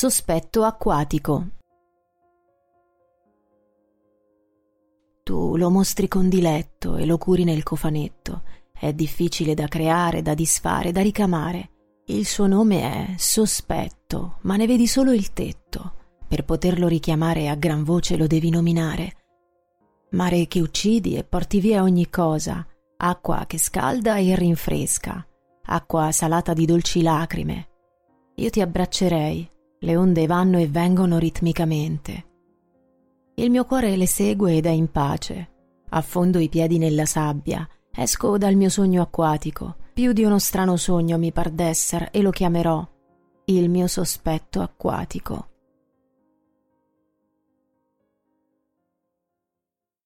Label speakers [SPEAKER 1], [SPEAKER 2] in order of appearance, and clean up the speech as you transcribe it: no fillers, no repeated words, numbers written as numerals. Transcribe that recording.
[SPEAKER 1] sospetto acquatico. Tu lo mostri con diletto e lo curi nel cofanetto. È difficile da creare, da disfare, da ricamare. Il suo nome è sospetto, ma ne vedi solo il tetto. Per poterlo richiamare a gran voce lo devi nominare. Mare che uccidi e porti via ogni cosa, acqua che scalda e rinfresca, acqua salata di dolci lacrime. Io ti abbraccerei, le onde vanno e vengono ritmicamente. Il mio cuore le segue ed è in pace. Affondo i piedi nella sabbia, esco dal mio sogno acquatico. Più di uno strano sogno mi par d'esser e lo chiamerò il mio sospetto acquatico.